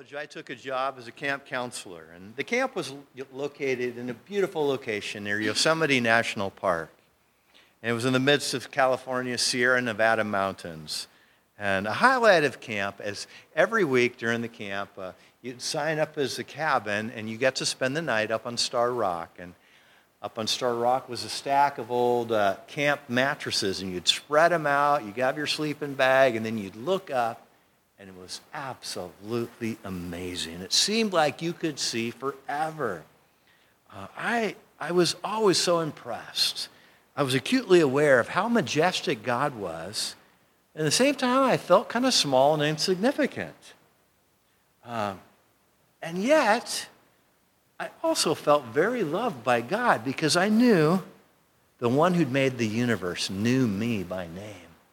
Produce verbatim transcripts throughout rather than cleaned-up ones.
college, I took a job as a camp counselor, and the camp was located in a beautiful location near Yosemite National Park. And it was in the midst of California's Sierra Nevada mountains. And a highlight of camp is every week during the camp, uh, you'd sign up as a cabin, and you get to spend the night up on Star Rock. And up on Star Rock was a stack of old uh, camp mattresses, and you'd spread them out, you'd have your sleeping bag, and then you'd look up, and it was absolutely amazing. It seemed like you could see forever. Uh, I, I was always so impressed. I was acutely aware of how majestic God was. And at the same time, I felt kind of small and insignificant. Um, and yet, I also felt very loved by God because I knew the one who'd made the universe knew me by name.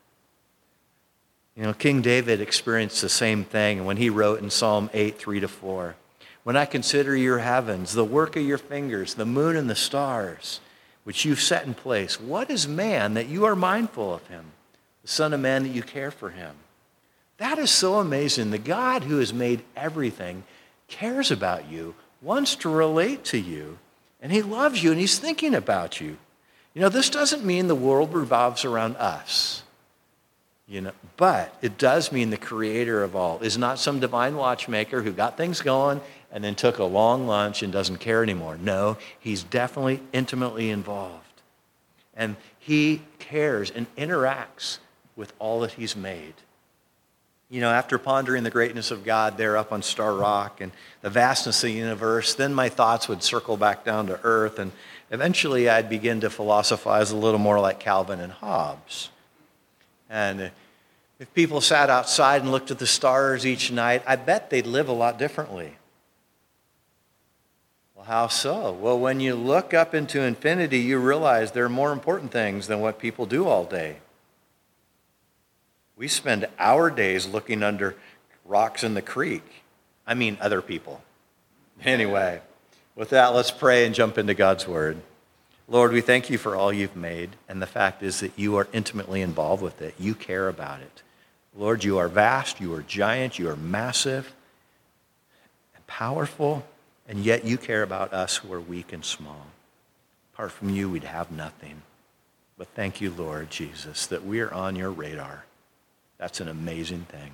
You know, King David experienced the same thing when he wrote in Psalm eight, three to four. When I consider your heavens, the work of your fingers, the moon and the stars, which you've set in place, what is man that you are mindful of him? The Son of Man that you care for him. That is so amazing. The God who has made everything cares about you, wants to relate to you, and he loves you, and he's thinking about you. You know, this doesn't mean the world revolves around us. You know, but it does mean the creator of all is not some divine watchmaker who got things going and then took a long lunch and doesn't care anymore. No, he's definitely intimately involved. And he cares and interacts with all that he's made. You know, after pondering the greatness of God there up on Star Rock and the vastness of the universe, then my thoughts would circle back down to earth, and eventually I'd begin to philosophize a little more like Calvin and Hobbes. And if people sat outside and looked at the stars each night, I bet they'd live a lot differently. Well, how so? Well, when you look up into infinity, you realize there are more important things than what people do all day. We spend our days looking under rocks in the creek. I mean, other people. Anyway, with that, let's pray and jump into God's Word. Lord, we thank you for all you've made, and the fact is that you are intimately involved with it. You care about it. Lord, you are vast, you are giant, you are massive and powerful, and yet you care about us who are weak and small. Apart from you, we'd have nothing. But thank you, Lord Jesus, that we are on your radar. That's an amazing thing.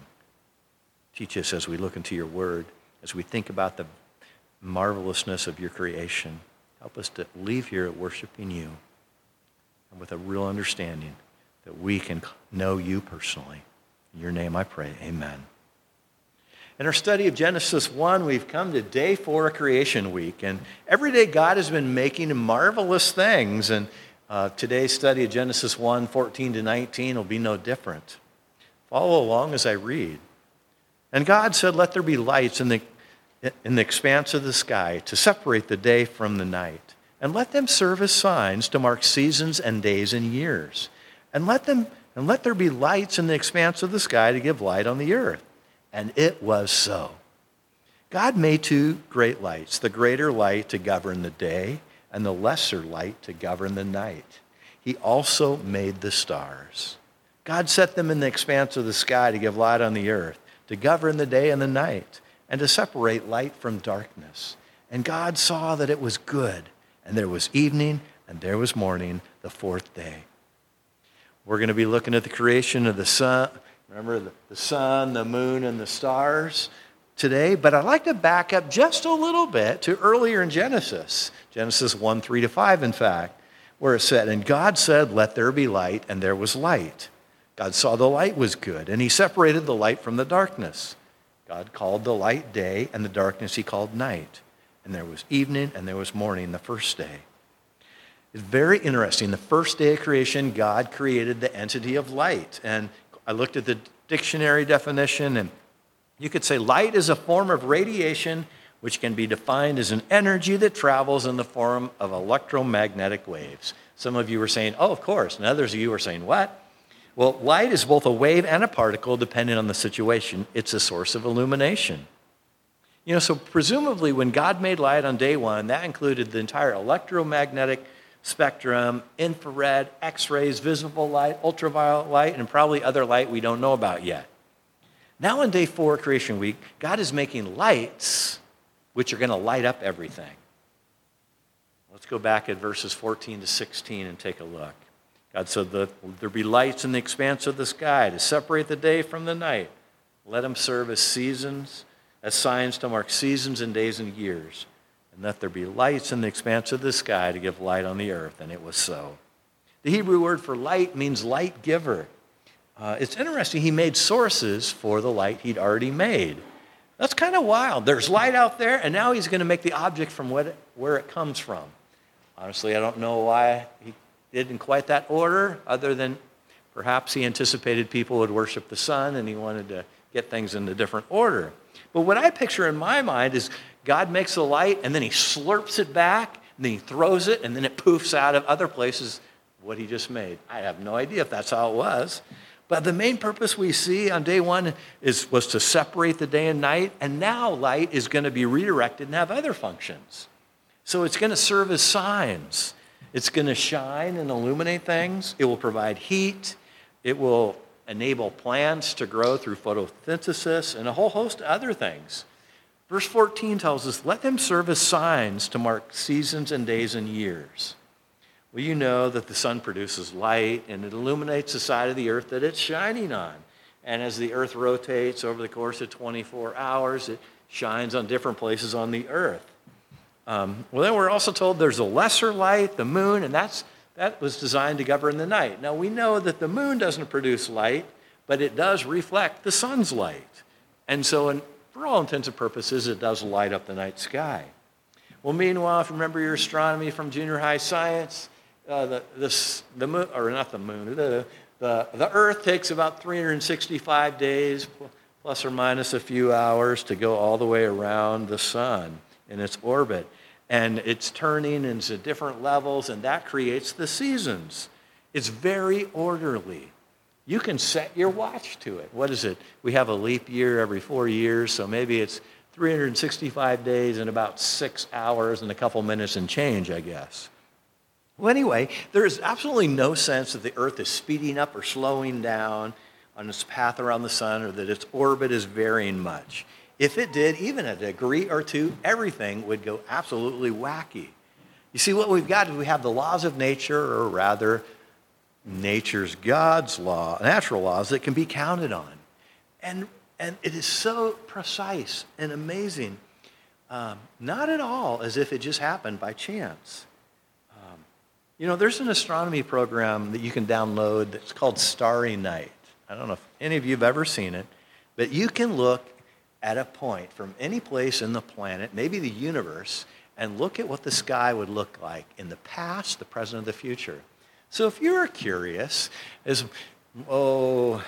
Teach us as we look into your word, as we think about the marvelousness of your creation. Help us to leave here worshiping you and with a real understanding that we can know you personally. In your name I pray, amen. In our study of Genesis one, we've come to day four of Creation Week. And every day God has been making marvelous things. And uh, today's study of Genesis one, fourteen to nineteen will be no different. Follow along as I read. And God said, let there be lights in the in the expanse of the sky to separate the day from the night. And let them serve as signs to mark seasons and days and years. And let them and let there be lights in the expanse of the sky to give light on the earth. And it was so. God made two great lights, the greater light to govern the day and the lesser light to govern the night. He also made the stars. God set them in the expanse of the sky to give light on the earth, to govern the day and the night, and to separate light from darkness. And God saw that it was good, and there was evening, and there was morning, the fourth day. We're going to be looking at the creation of the sun, remember the, the sun, the moon, and the stars today, but I'd like to back up just a little bit to earlier in Genesis, Genesis one, three to five, in fact, where it said, and God said, let there be light, and there was light. God saw the light was good, and he separated the light from the darkness. God called the light day, and the darkness he called night. And there was evening, and there was morning the first day. It's very interesting. The first day of creation, God created the entity of light. And I looked at the dictionary definition, and you could say light is a form of radiation which can be defined as an energy that travels in the form of electromagnetic waves. Some of you were saying, oh, of course. And others of you were saying, what? Well, light is both a wave and a particle, depending on the situation. It's a source of illumination. You know, so presumably when God made light on day one, that included the entire electromagnetic spectrum, infrared, X-rays, visible light, ultraviolet light, and probably other light we don't know about yet. Now on day four, creation week, God is making lights which are going to light up everything. Let's go back at verses fourteen to sixteen and take a look. God said that there be lights in the expanse of the sky to separate the day from the night. Let them serve as seasons, as signs to mark seasons and days and years. And let there be lights in the expanse of the sky to give light on the earth. And it was so. The Hebrew word for light means light giver. Uh, it's interesting, he made sources for the light he'd already made. That's kind of wild. There's light out there, and now he's going to make the object from what it, where it comes from. Honestly, I don't know why he did in quite that order, other than perhaps he anticipated people would worship the sun, and he wanted to get things in a different order. But what I picture in my mind is God makes the light, and then he slurps it back, and then he throws it, and then it poofs out of other places what he just made. I have no idea if that's how it was. But the main purpose we see on day one is, was to separate the day and night, and now light is going to be redirected and have other functions. So it's going to serve as signs. It's going to shine and illuminate things. It will provide heat. It will enable plants to grow through photosynthesis and a whole host of other things. Verse fourteen tells us, let them serve as signs to mark seasons and days and years. Well, you know that the sun produces light, and it illuminates the side of the earth that it's shining on. And as the earth rotates over the course of twenty-four hours, it shines on different places on the earth. Um, well, then we're also told there's a lesser light, the moon, and that's that was designed to govern the night. Now, we know that the moon doesn't produce light, but it does reflect the sun's light. And so, in, for all intents and purposes, it does light up the night sky. Well, meanwhile, if you remember your astronomy from junior high science, Uh, the, this, the moon, or not the moon, the, the, the Earth takes about three hundred sixty-five days, plus or minus a few hours, to go all the way around the sun in its orbit. And it's turning into different levels, and that creates the seasons. It's very orderly. You can set your watch to it. What is it? We have a leap year every four years, so maybe it's three hundred sixty-five days and about six hours and a couple minutes and change, I guess. Well, anyway, there is absolutely no sense that the Earth is speeding up or slowing down on its path around the sun, or that its orbit is varying much. If it did, even a degree or two, everything would go absolutely wacky. You see, what we've got is we have the laws of nature, or rather, nature's God's law, natural laws that can be counted on. And, and it is so precise and amazing. Um, not at all as if it just happened by chance. You know, there's an astronomy program that you can download that's called Starry Night. I don't know if any of you have ever seen it, but you can look at a point from any place in the planet, maybe the universe, and look at what the sky would look like in the past, the present, and the future. So if you're curious, as, oh,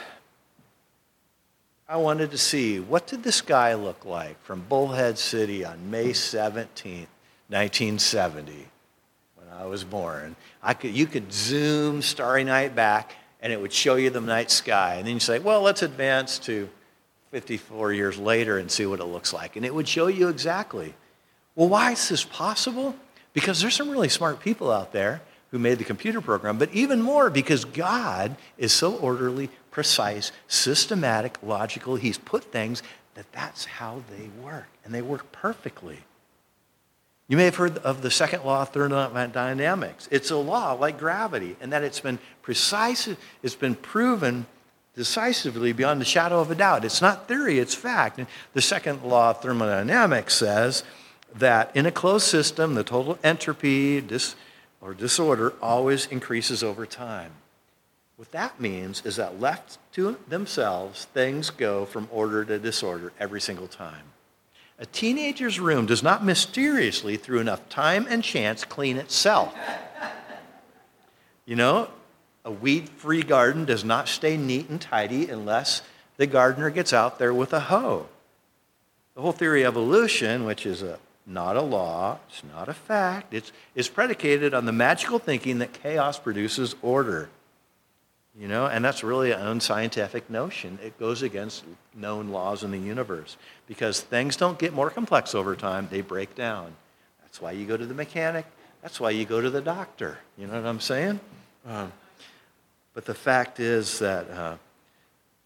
I wanted to see, what did the sky look like from Bullhead City on May seventeenth, nineteen seventy? I was born. I could, you could zoom Starry Night back, and it would show you the night sky. And then you say, well, let's advance to fifty-four years later and see what it looks like. And it would show you exactly. Well, why is this possible? Because there's some really smart people out there who made the computer program, but even more because God is so orderly, precise, systematic, logical. He's put things that that's how they work, and they work perfectly. You may have heard of the second law of thermodynamics. It's a law like gravity, and that it's been precise, it's been proven decisively beyond the shadow of a doubt. It's not theory, it's fact. And the second law of thermodynamics says that in a closed system, the total entropy dis, or disorder always increases over time. What that means is that left to themselves, things go from order to disorder every single time. A teenager's room does not mysteriously, through enough time and chance, clean itself. You know, a weed-free garden does not stay neat and tidy unless the gardener gets out there with a hoe. The whole theory of evolution, which is a, not a law, it's not a fact, it's, it's predicated on the magical thinking that chaos produces order. You know, and that's really an unscientific notion. It goes against known laws in the universe because things don't get more complex over time, they break down. That's why you go to the mechanic. That's why you go to the doctor. You know what I'm saying? Um, but the fact is that uh,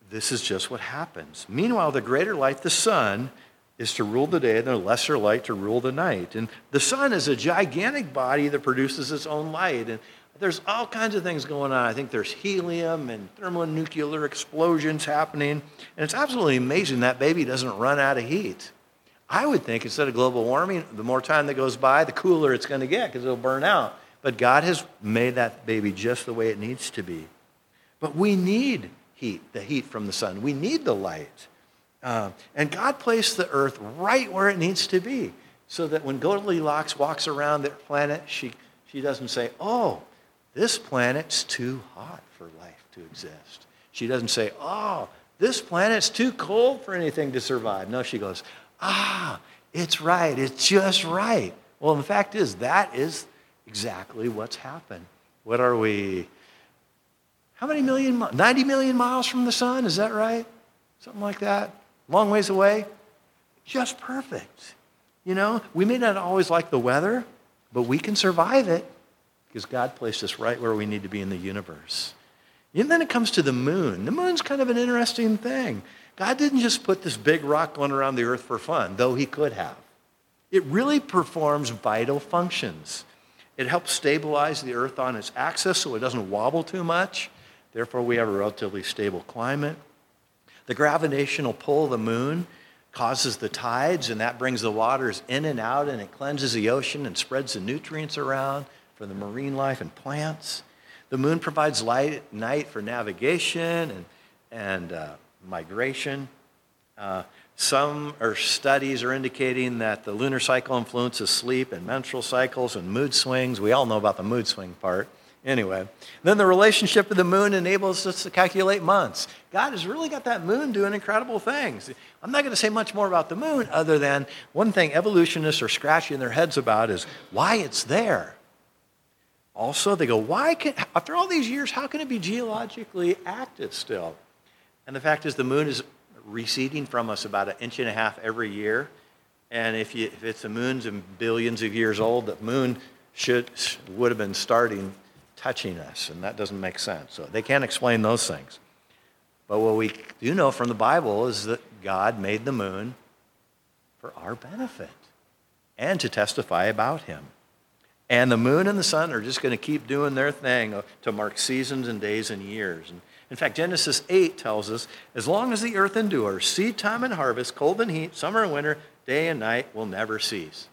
this is just what happens. Meanwhile, the greater light, the sun, is to rule the day, and the lesser light to rule the night. And the sun is a gigantic body that produces its own light. And there's all kinds of things going on. I think there's helium and thermonuclear explosions happening. And it's absolutely amazing that baby doesn't run out of heat. I would think instead of global warming, the more time that goes by, the cooler it's going to get because it'll burn out. But God has made that baby just the way it needs to be. But we need heat, the heat from the sun. We need the light. Uh, and God placed the earth right where it needs to be so that when Goldilocks walks around the planet, she, she doesn't say, oh, this planet's too hot for life to exist. She doesn't say, oh, this planet's too cold for anything to survive. No, she goes, ah, it's right. It's just right. Well, the fact is, that is exactly what's happened. What are we? How many million? ninety million miles from the sun? Is that right? Something like that? Long ways away? Just perfect. You know, we may not always like the weather, but we can survive it because God placed us right where we need to be in the universe. And then it comes to the moon. The moon's kind of an interesting thing. God didn't just put this big rock going around the earth for fun, though he could have. It really performs vital functions. It helps stabilize the earth on its axis so it doesn't wobble too much. Therefore, we have a relatively stable climate. The gravitational pull of the moon causes the tides, and that brings the waters in and out, and it cleanses the ocean and spreads the nutrients around for the marine life and plants. The moon provides light at night for navigation and, and uh, migration. Uh, some are studies are indicating that the lunar cycle influences sleep and menstrual cycles and mood swings. We all know about the mood swing part. Anyway, then the relationship of the moon enables us to calculate months. God has really got that moon doing incredible things. I'm not going to say much more about the moon other than one thing evolutionists are scratching their heads about is why it's there. Also, they go, why can, after all these years, how can it be geologically active still? And the fact is the moon is receding from us about an inch and a half every year. And if, you, if it's the moon's and billions of years old, the moon should would have been starting touching us, and that doesn't make sense. So they can't explain those things. But what we do know from the Bible is that God made the moon for our benefit and to testify about him. And the moon and the sun are just going to keep doing their thing to mark seasons and days and years. And in fact, Genesis eight tells us, as long as the earth endures, seed time and harvest, cold and heat, summer and winter, day and night will never cease.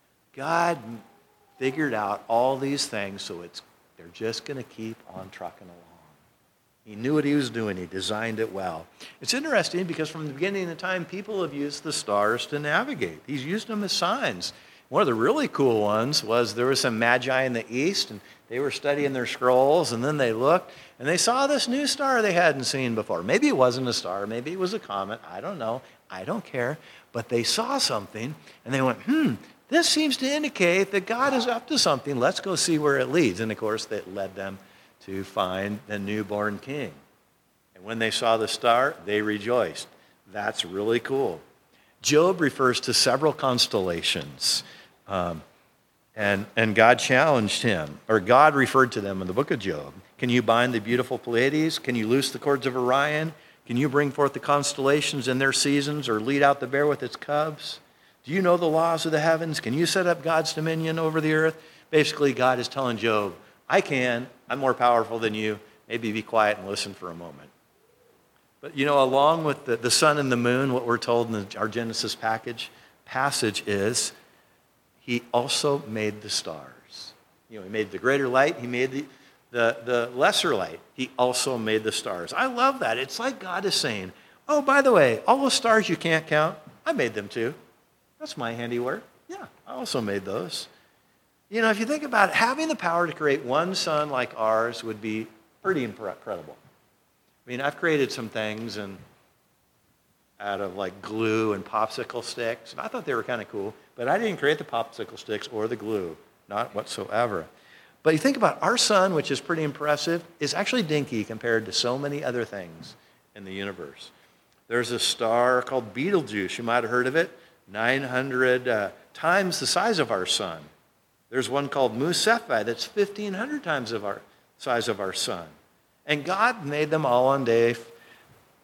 God figured out all these things so it's they're just going to keep on trucking along. He knew what he was doing. He designed it well. It's interesting because from the beginning of time, people have used the stars to navigate. He's used them as signs. One of the really cool ones was there was some magi in the east, and they were studying their scrolls, and then they looked, and they saw this new star they hadn't seen before. Maybe it wasn't a star. Maybe it was a comet. I don't know. I don't care. But they saw something, and they went, hmm, this seems to indicate that God is up to something. Let's go see where it leads. And, of course, that led them to find the newborn king. And when they saw the star, they rejoiced. That's really cool. Job refers to several constellations. Um, and, and God challenged him, or God referred to them in the book of Job. Can you bind the beautiful Pleiades? Can you loose the cords of Orion? Can you bring forth the constellations in their seasons or lead out the bear with its cubs? Do you know the laws of the heavens? Can you set up God's dominion over the earth? Basically, God is telling Job, I can. I'm more powerful than you. Maybe be quiet and listen for a moment. But, you know, along with the, the sun and the moon, what we're told in the, our Genesis package, passage is he also made the stars. You know, he made the greater light. He made the, the, the lesser light. He also made the stars. I love that. It's like God is saying, oh, by the way, all those stars you can't count, I made them too. That's my handiwork. Yeah, I also made those. You know, if you think about it, having the power to create one sun like ours would be pretty incredible. I mean, I've created some things and out of like glue and popsicle sticks, and I thought they were kind of cool, but I didn't create the popsicle sticks or the glue, not whatsoever. But you think about our sun, which is pretty impressive, is actually dinky compared to so many other things in the universe. There's a star called Betelgeuse. You might have heard of it. nine hundred uh, times the size of our sun. There's one called Mu Cephei that's fifteen hundred times of our size of our sun. And God made them all on day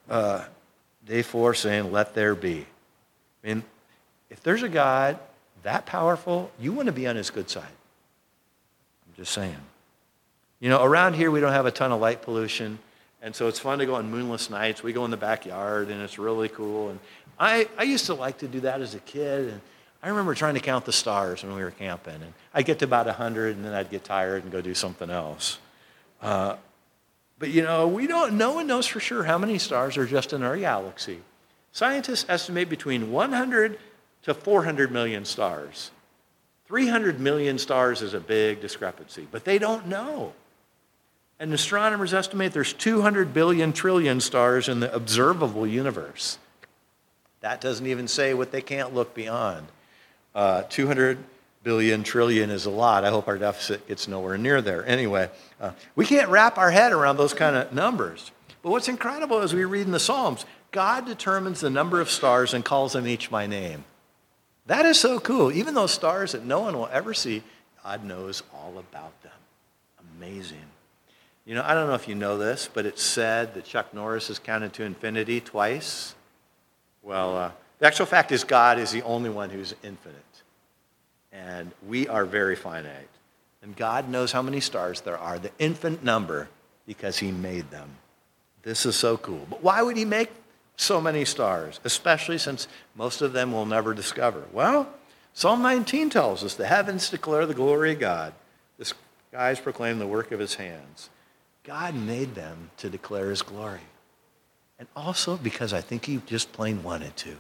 uh, day four saying, let there be. I mean, if there's a God that powerful, you want to be on his good side. I'm just saying. You know, around here we don't have a ton of light pollution, and so it's fun to go on moonless nights. We go in the backyard, and it's really cool. And I, I used to like to do that as a kid, and I remember trying to count the stars when we were camping. And I'd get to about one hundred, and then I'd get tired and go do something else. Uh, but, you know, we don't, no one knows for sure how many stars are just in our galaxy. Scientists estimate between one hundred to four hundred million stars. three hundred million stars is a big discrepancy, but they don't know. And astronomers estimate there's two hundred billion trillion stars in the observable universe. That doesn't even say what they can't look beyond. Uh, two hundred billion trillion is a lot. I hope our deficit gets nowhere near there. Anyway, uh, we can't wrap our head around those kind of numbers. But what's incredible is we read in the Psalms, God determines the number of stars and calls them each by name. That is so cool. Even those stars that no one will ever see, God knows all about them. Amazing. You know, I don't know if you know this, but it's said that Chuck Norris has counted to infinity twice. Well, uh, the actual fact is God is the only one who's infinite. And we are very finite. And God knows how many stars there are, the infinite number, because he made them. This is so cool. But why would he make so many stars, especially since most of them we'll never discover? Well, Psalm nineteen tells us, the heavens declare the glory of God. The skies proclaim the work of his hands. God made them to declare his glory. And also because I think he just plain wanted to.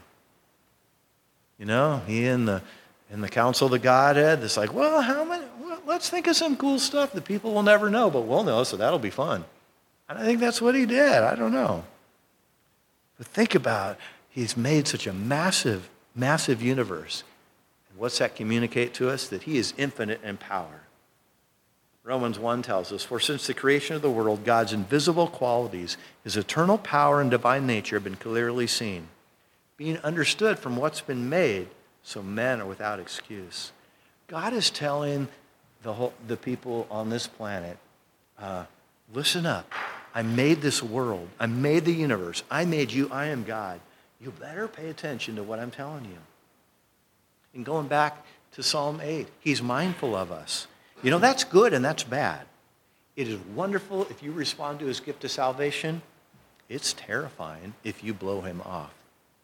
You know, he in the in the council of the Godhead, it's like, well, how many, well, let's think of some cool stuff that people will never know, but we'll know, so that'll be fun. And I think that's what he did. I don't know. But think about, he's made such a massive, massive universe. And what's that communicate to us? That he is infinite in power. Romans one tells us, for since the creation of the world, God's invisible qualities, his eternal power and divine nature have been clearly seen, being understood from what's been made, so men are without excuse. God is telling the whole, the people on this planet, uh, listen up. I made this world. I made the universe. I made you. I am God. You better pay attention to what I'm telling you. And going back to Psalm eight, he's mindful of us. You know, that's good and that's bad. It is wonderful if you respond to his gift of salvation. It's terrifying if you blow him off.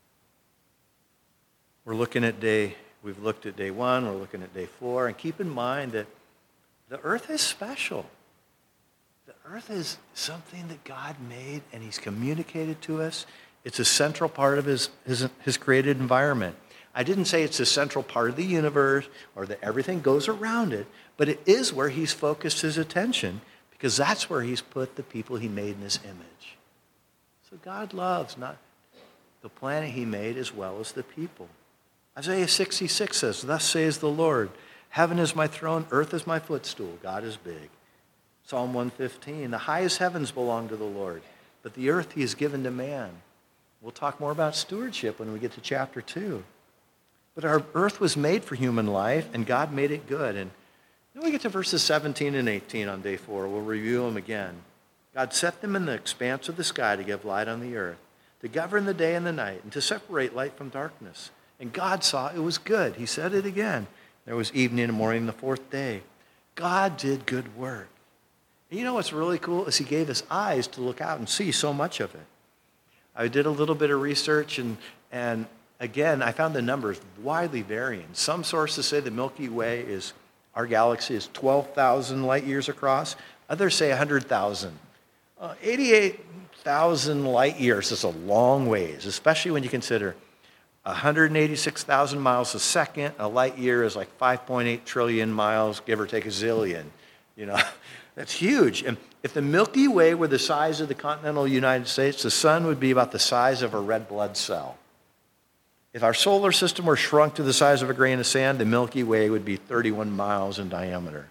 We're looking at day, we've looked at day one, we're looking at day four, and keep in mind that the earth is special. The earth is something that God made and he's communicated to us. It's a central part of his, his, his created environment. I didn't say it's a central part of the universe or that everything goes around it, but it is where he's focused his attention because that's where he's put the people he made in his image. So God loves not the planet he made as well as the people. Isaiah sixty-six says, thus says the Lord, heaven is my throne, earth is my footstool, God is big. Psalm one fifteen, the highest heavens belong to the Lord, but the earth he has given to man. We'll talk more about stewardship when we get to chapter two. But our earth was made for human life, and God made it good. And then we get to verses seventeen and eighteen on day four. We'll review them again. God set them in the expanse of the sky to give light on the earth, to govern the day and the night, and to separate light from darkness. And God saw it was good. He said it again. There was evening and morning the fourth day. God did good work. And you know what's really cool is he gave us eyes to look out and see so much of it. I did a little bit of research, and, and again, I found the numbers widely varying. Some sources say the Milky Way is, our galaxy is twelve thousand light years across. Others say one hundred thousand. Uh, eighty-eight thousand light years is a long ways, especially when you consider one hundred eighty-six thousand miles a second. A light year is like five point eight trillion miles, give or take a zillion. You know, that's huge. And if the Milky Way were the size of the continental United States, the sun would be about the size of a red blood cell. If our solar system were shrunk to the size of a grain of sand, the Milky Way would be thirty-one miles in diameter.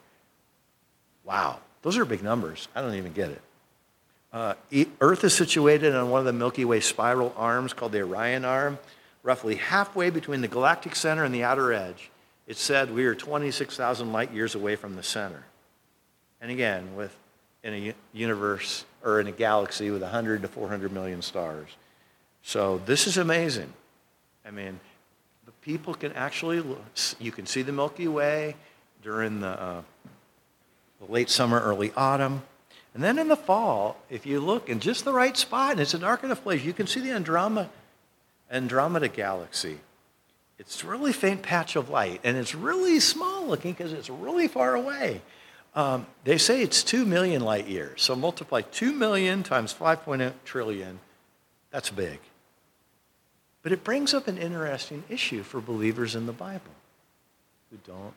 Wow, those are big numbers. I don't even get it. Uh, Earth is situated on one of the Milky Way spiral arms called the Orion Arm, roughly halfway between the galactic center and the outer edge. It's said we are twenty-six thousand light years away from the center. And again, with in a universe or in a galaxy with one hundred to four hundred million stars. So this is amazing. I mean, the people can actually, you can see the Milky Way during the, uh, the late summer, early autumn. And then in the fall, if you look in just the right spot, and it's a dark enough place, you can see the Andromeda, Andromeda galaxy. It's a really faint patch of light, and it's really small looking because it's really far away. Um, they say it's two million light years. So multiply two million times five point eight trillion. That's big. But it brings up an interesting issue for believers in the Bible who don't,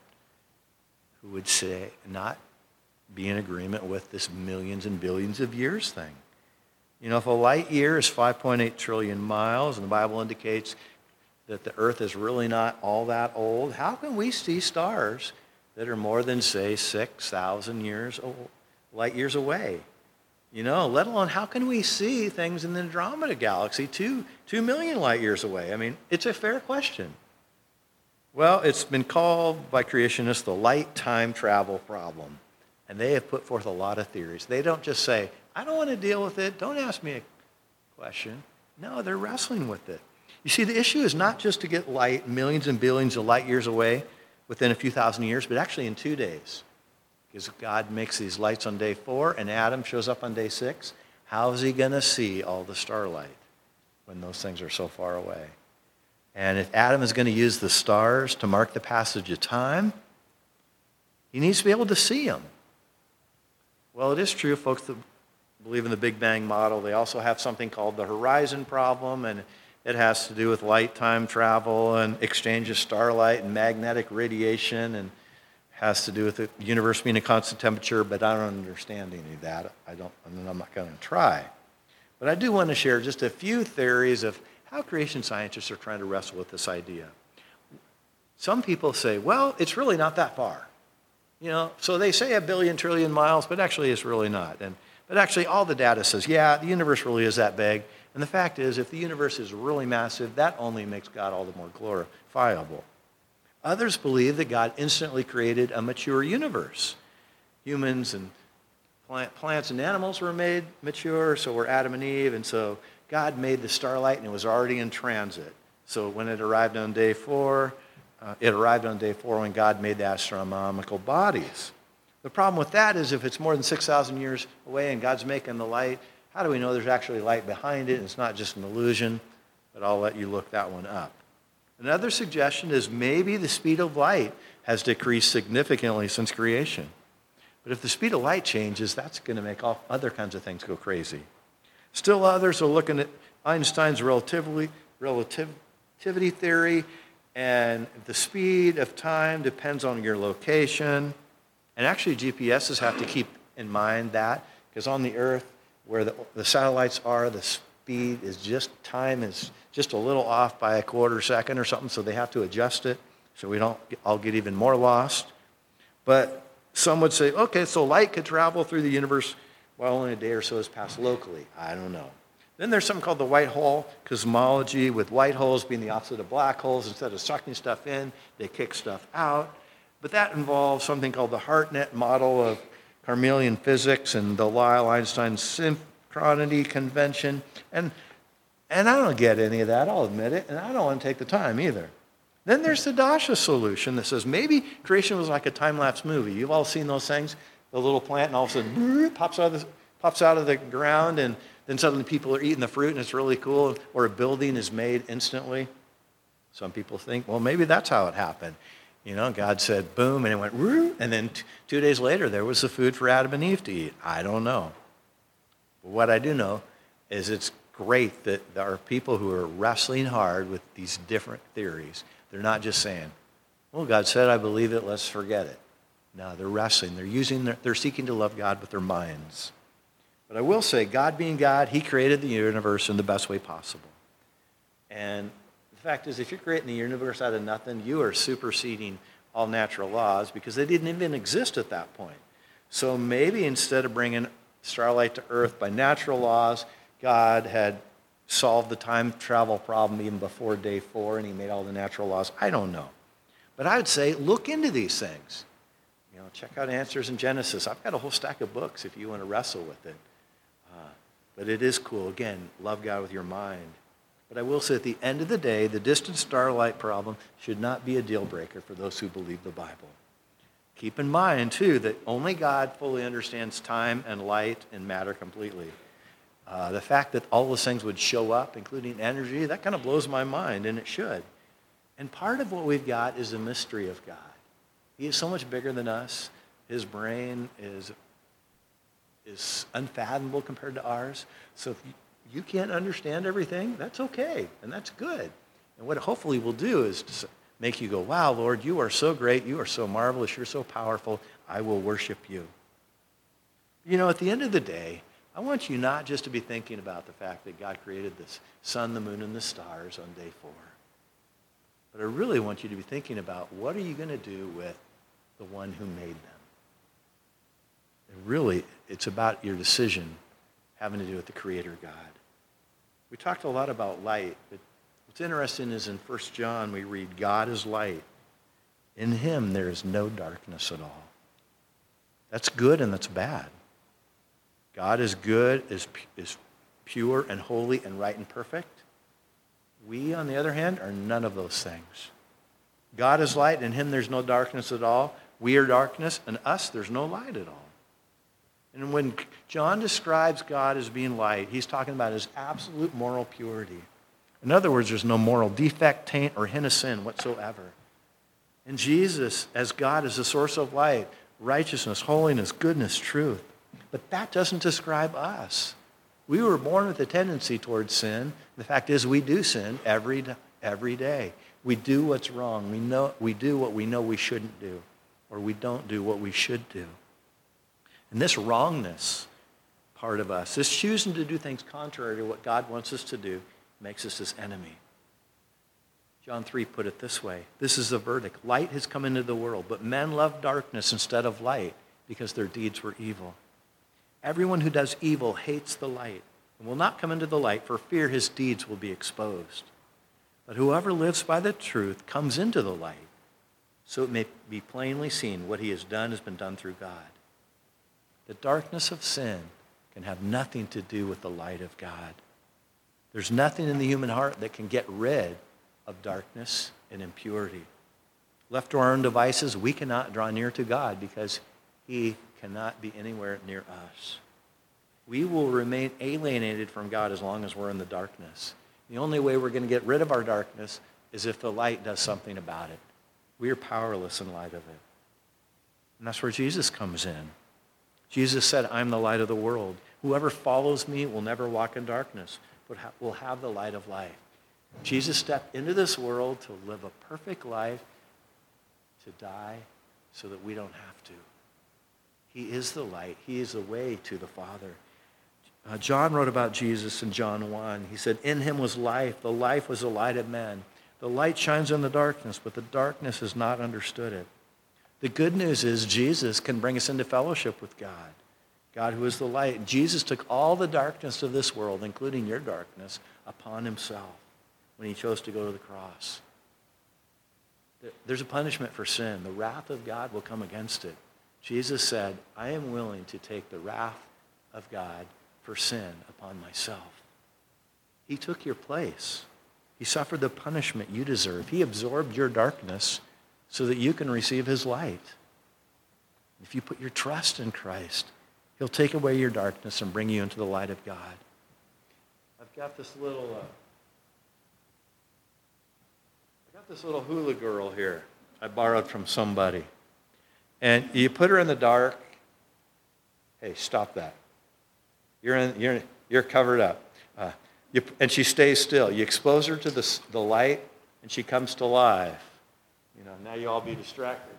who would say, not be in agreement with this millions and billions of years thing. You know, if a light year is five point eight trillion miles, and the Bible indicates that the earth is really not all that old, how can we see stars that are more than, say, six thousand years old, light years away? You know, let alone how can we see things in the Andromeda galaxy two, two million light years away? I mean, it's a fair question. Well, it's been called by creationists the light time travel problem. And they have put forth a lot of theories. They don't just say, I don't want to deal with it. Don't ask me a question. No, they're wrestling with it. You see, the issue is not just to get light millions and billions of light years away within a few thousand years, but actually in two days. Because God makes these lights on day four, and Adam shows up on day six. How is he going to see all the starlight when those things are so far away? And if Adam is going to use the stars to mark the passage of time, he needs to be able to see them. Well, it is true, folks that believe in the Big Bang model, they also have something called the horizon problem, and it has to do with light time travel and exchange of starlight and magnetic radiation, and has to do with the universe being a constant temperature, but I don't understand any of that. I don't, and I'm not going to try. But I do want to share just a few theories of how creation scientists are trying to wrestle with this idea. Some people say, well, it's really not that far. You know, so they say a billion trillion miles, but actually it's really not. And but actually all the data says, yeah, the universe really is that big. And the fact is, if the universe is really massive, that only makes God all the more glorifiable. Others believe that God instantly created a mature universe. Humans and plant, plants and animals were made mature, so were Adam and Eve, and so God made the starlight and it was already in transit. So when it arrived on day four, Uh, it arrived on day four when God made the astronomical bodies. The problem with that is if it's more than six thousand years away and God's making the light, how do we know there's actually light behind it and it's not just an illusion? But I'll let you look that one up. Another suggestion is maybe the speed of light has decreased significantly since creation. But if the speed of light changes, that's going to make all other kinds of things go crazy. Still others are looking at Einstein's relativity, relativity theory, and the speed of time depends on your location. And actually, G P Ss have to keep in mind that, because on the Earth, where the, the satellites are, the speed is just, time is just a little off by a quarter second or something, so they have to adjust it so we don't all get even more lost. But some would say, okay, so light could travel through the universe while only a day or so has passed locally. I don't know. Then there's something called the white hole cosmology, with white holes being the opposite of black holes. Instead of sucking stuff in, they kick stuff out. But that involves something called the HeartNet model of Carmelian physics and the Lisle-Einstein synchronity convention. And, and I don't get any of that, I'll admit it, and I don't want to take the time either. Then there's the Dasha solution that says maybe creation was like a time-lapse movie. You've all seen those things, the little plant, and all of a sudden pops out of the, pops out of the ground, and then suddenly people are eating the fruit and it's really cool, or a building is made instantly. Some people think, well, maybe that's how it happened. You know, God said boom, and it went woo, and then t- two days later there was the food for Adam and Eve to eat. I don't know. But what I do know is it's great that there are people who are wrestling hard with these different theories. They're not just saying, well, God said, I believe it, let's forget it. No, they're wrestling. They're using their, they're seeking to love God with their minds. But I will say, God being God, he created the universe in the best way possible. And the fact is, if you're creating the universe out of nothing, you are superseding all natural laws because they didn't even exist at that point. So maybe instead of bringing starlight to Earth by natural laws, God had solved the time travel problem even before day four, and he made all the natural laws. I don't know. But I would say, look into these things. You know, check out Answers in Genesis. I've got a whole stack of books if you want to wrestle with it. Uh, but it is cool. Again, love God with your mind. But I will say at the end of the day, the distant starlight problem should not be a deal breaker for those who believe the Bible. Keep in mind, too, that only God fully understands time and light and matter completely. Uh, the fact that all those things would show up, including energy, that kind of blows my mind, and it should. And part of what we've got is a mystery of God. He is so much bigger than us. His brain is, is unfathomable compared to ours. So if you, you can't understand everything, that's okay, and that's good. And what it hopefully will do is to make you go, wow, Lord, you are so great, you are so marvelous, you're so powerful, I will worship you. You know, at the end of the day, I want you not just to be thinking about the fact that God created the sun, the moon, and the stars on day four. But I really want you to be thinking about what are you going to do with the one who made them. And really, it's about your decision having to do with the Creator God. We talked a lot about light, but what's interesting is in First John we read, God is light. In him there is no darkness at all. That's good and that's bad. God is good, is, is pure and holy and right and perfect. We, on the other hand, are none of those things. God is light, in him there's no darkness at all. We are darkness, and us there's no light at all. And when John describes God as being light, he's talking about his absolute moral purity. In other words, there's no moral defect, taint, or hint of sin whatsoever. And Jesus, as God, is the source of light, righteousness, holiness, goodness, truth. But that doesn't describe us. We were born with a tendency towards sin. The fact is we do sin every, every day. We do what's wrong. We know we do what we know we shouldn't do, or we don't do what we should do. And this wrongness part of us, this choosing to do things contrary to what God wants us to do, makes us his enemy. John three put it this way. This is the verdict. Light has come into the world, but men love darkness instead of light because their deeds were evil. Everyone who does evil hates the light and will not come into the light for fear his deeds will be exposed. But whoever lives by the truth comes into the light, so it may be plainly seen what he has done has been done through God. The darkness of sin can have nothing to do with the light of God. There's nothing in the human heart that can get rid of darkness and impurity. Left to our own devices, we cannot draw near to God because he cannot be anywhere near us. We will remain alienated from God as long as we're in the darkness. The only way we're going to get rid of our darkness is if the light does something about it. We are powerless in light of it. And that's where Jesus comes in. Jesus said, I'm the light of the world. Whoever follows me will never walk in darkness, but will have the light of life. Jesus stepped into this world to live a perfect life, to die so that we don't have to. He is the light. He is the way to the Father. Uh, John wrote about Jesus in John one. He said, in him was life. The life was the light of men. The light shines in the darkness, but the darkness has not understood it. The good news is Jesus can bring us into fellowship with God. God who is the light. Jesus took all the darkness of this world, including your darkness, upon himself when he chose to go to the cross. There's a punishment for sin. The wrath of God will come against it. Jesus said, I am willing to take the wrath of God for sin upon myself. He took your place. He suffered the punishment you deserve. He absorbed your darkness so that you can receive his light. If you put your trust in Christ, he'll take away your darkness and bring you into the light of God. I've got this little, uh, I got this little hula girl here I borrowed from somebody. And you put her in the dark. Hey, stop that. You're in, you're in, you're covered up. Uh, you, and she stays still. You expose her to the, the light, and she comes to life. You know, now you all be distracted.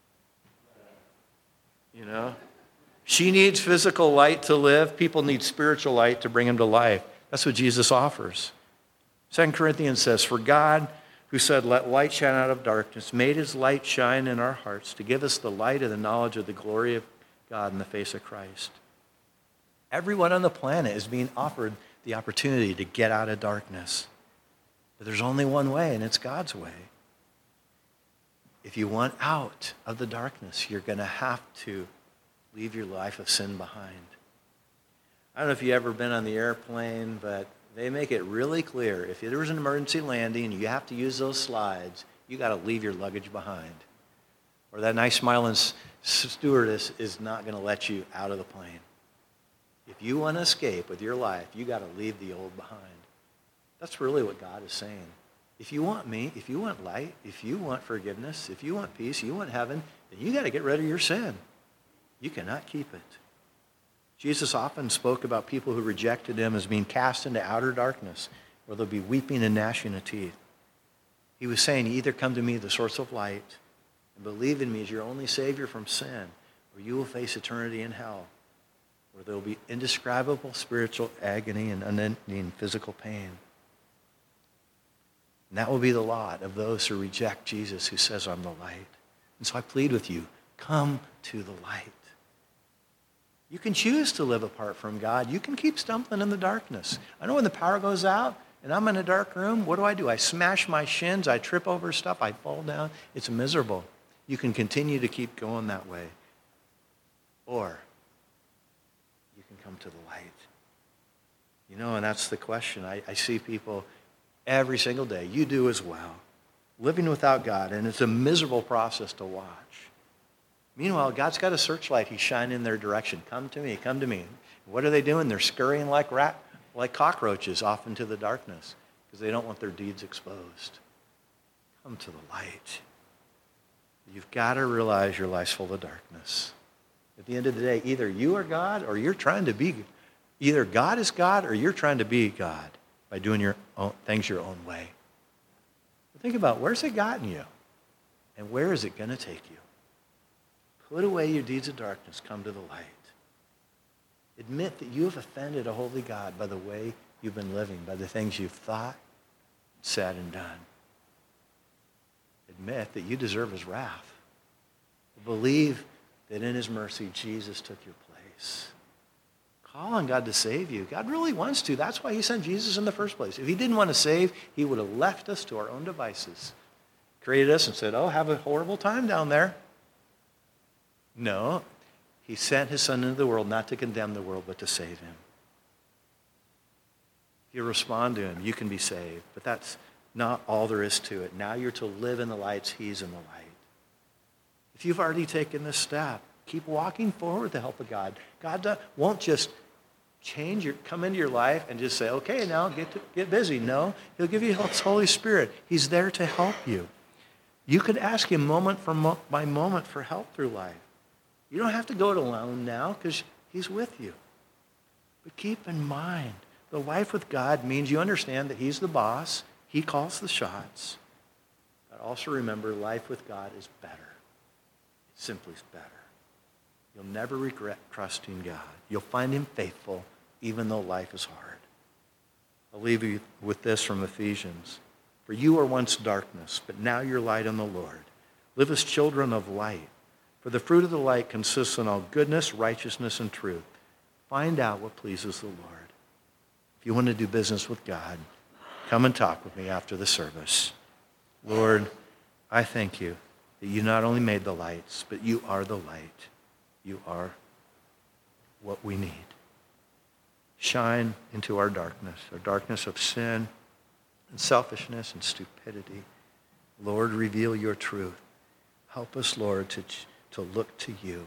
You know? She needs physical light to live. People need spiritual light to bring them to life. That's what Jesus offers. Second Corinthians says, for God, who said, let light shine out of darkness, made his light shine in our hearts to give us the light of the knowledge of the glory of God in the face of Christ. Everyone on the planet is being offered the opportunity to get out of darkness. But there's only one way, and it's God's way. If you want out of the darkness, you're going to have to leave your life of sin behind. I don't know if you've ever been on the airplane, but they make it really clear. If there was an emergency landing and you have to use those slides, you got to leave your luggage behind. Or that nice smiling stewardess is not going to let you out of the plane. If you want to escape with your life, you got to leave the old behind. That's really what God is saying. If you want me, if you want light, if you want forgiveness, if you want peace, you want heaven, then you got to get rid of your sin. You cannot keep it. Jesus often spoke about people who rejected him as being cast into outer darkness, where there'll be weeping and gnashing of teeth. He was saying, either come to me, the source of light, and believe in me as your only Savior from sin, or you will face eternity in hell, where there will be indescribable spiritual agony and unending physical pain. And that will be the lot of those who reject Jesus, who says, I'm the light. And so I plead with you, come to the light. You can choose to live apart from God. You can keep stumbling in the darkness. I know when the power goes out and I'm in a dark room, what do I do? I smash my shins, I trip over stuff, I fall down. It's miserable. You can continue to keep going that way. Or you can come to the light. You know, and that's the question. I, I see people every single day. You do as well. Living without God, and it's a miserable process to watch. Meanwhile, God's got a searchlight. He's shining in their direction. Come to me, come to me. What are they doing? They're scurrying like rat, like cockroaches off into the darkness because they don't want their deeds exposed. Come to the light. You've got to realize your life's full of darkness. At the end of the day, either you are God or you're trying to be. Either God is God or you're trying to be God by doing your own things your own way. But think about, where's it gotten you? And where is it going to take you? Put away your deeds of darkness. Come to the light. Admit that you have offended a holy God by the way you've been living, by the things you've thought, said, and done. Admit that you deserve his wrath. Believe that in his mercy, Jesus took your place. Call on God to save you. God really wants to. That's why he sent Jesus in the first place. If he didn't want to save, he would have left us to our own devices. Created us and said, oh, have a horrible time down there. No, he sent his son into the world not to condemn the world, but to save him. If you respond to him, you can be saved. But that's not all there is to it. Now you're to live in the lights. He's in the light. If you've already taken this step, keep walking forward with the help of God. God won't just change your, come into your life and just say, okay, now get to, get busy. No, he'll give you his Holy Spirit. He's there to help you. You could ask him moment for mo- by moment for help through life. You don't have to go it alone now because he's with you. But keep in mind, the life with God means you understand that he's the boss. He calls the shots. But also remember, life with God is better. It's simply better. You'll never regret trusting God. You'll find him faithful even though life is hard. I'll leave you with this from Ephesians. For you were once darkness, but now you're light in the Lord. Live as children of light. For the fruit of the light consists in all goodness, righteousness, and truth. Find out what pleases the Lord. If you want to do business with God, come and talk with me after the service. Lord, I thank you that you not only made the lights, but you are the light. You are what we need. Shine into our darkness, our darkness of sin and selfishness and stupidity. Lord, reveal your truth. Help us, Lord, to, to look to you.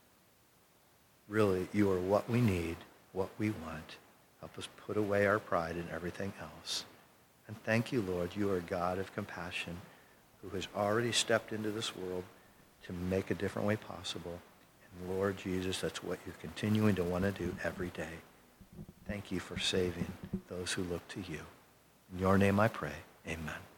Really, you are what we need, what we want. Help us put away our pride and everything else. And thank you, Lord, you are a God of compassion who has already stepped into this world to make a different way possible. And Lord Jesus, that's what you're continuing to want to do every day. Thank you for saving those who look to you. In your name I pray, amen.